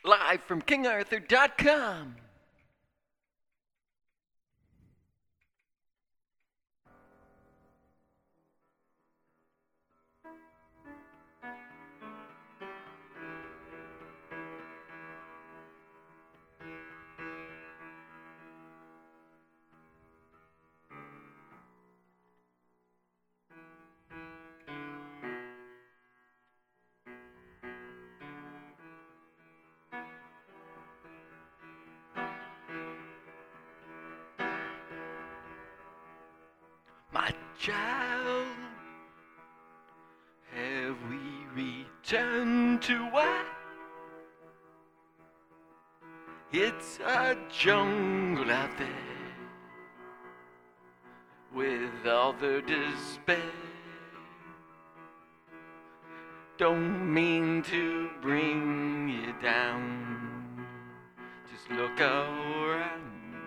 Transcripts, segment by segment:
Live from KingArthur.com. My child, have we returned to what? It's a jungle out there with all the despair. Don't mean to bring you down, just look around.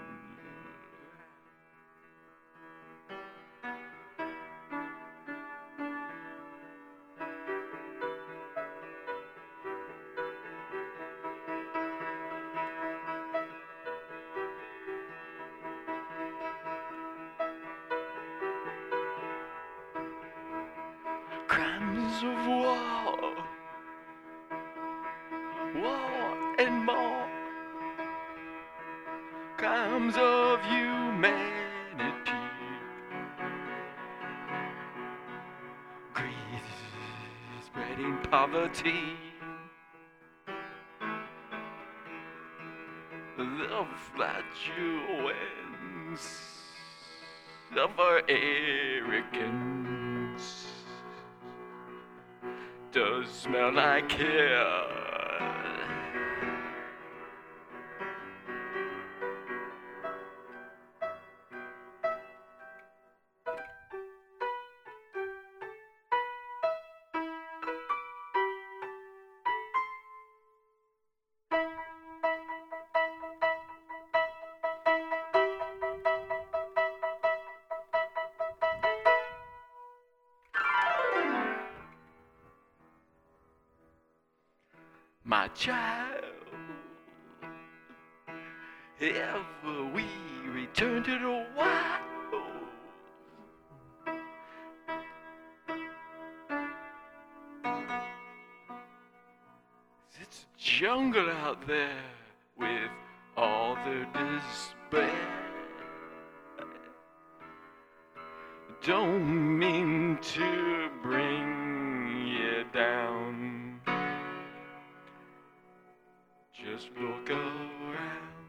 Crimes of war and more, crimes of humanity, greed, spreading poverty, the flatulence of our arrogance does smell like hell. My child, ever we return to the wild, it's a jungle out there with all the despair. Don't mean to bring you down, just look around.